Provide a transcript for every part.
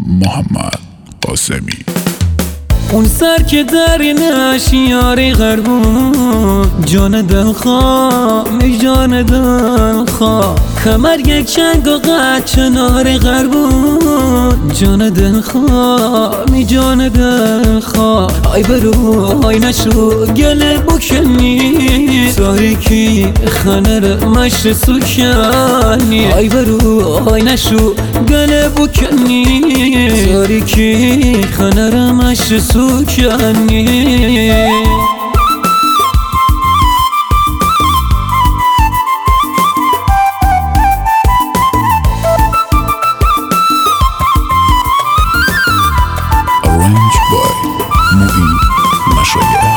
محمد قاسمی. اون سر که در نشیاری غربون، جان دل خوامی جان دل خواه، کمر یک چنگ و قد چنار غربون، جان دل خوامی جان دل خواه. آی برو آی نشو گله بکنی، تاریکی خنر مشت سکنی. آی برو آی نشو گله بکنی، تاریکی خنر مشت سکنی. Arranged by Mu'in Mashayekh.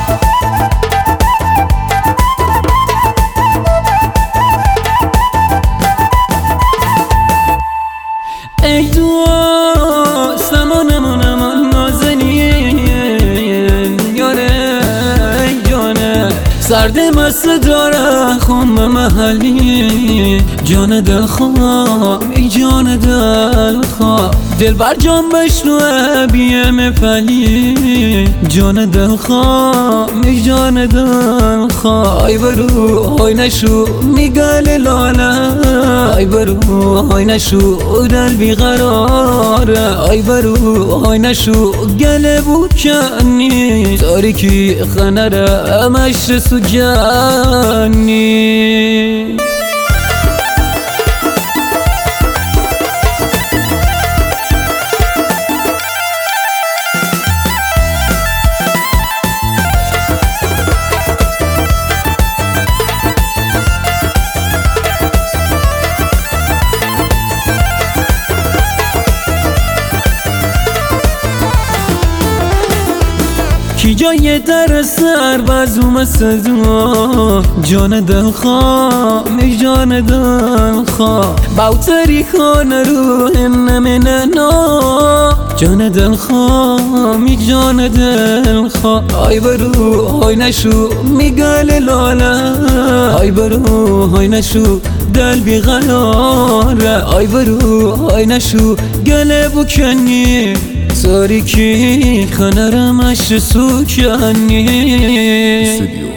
ای دعا سمانمونم نازنین یاره جانه، سرد مست داره خم محلی، جان دل خواه ای جان دل خواه. دل بر جان بشنوه بیم پلی، جان دل خواه ای جان دل خواه. آی برو آی نشو میگل لاله، آی برو آی نشو دل بیقراره. آی برو آی نشو گله بکنی، تاریکی خنره مشت سکنی. کی جای در سر بزوم صدا، جان دل خواه ای جان دل خواه. باوتری کن رو نمیننا، جان دل خواه ای جان دل خواه. آی برو آی نشو میگل لاله، آی برو آی نشو دل بیقراره. آی برو آی نشو گله بکنی، تاریکی خنر مشت سکنی.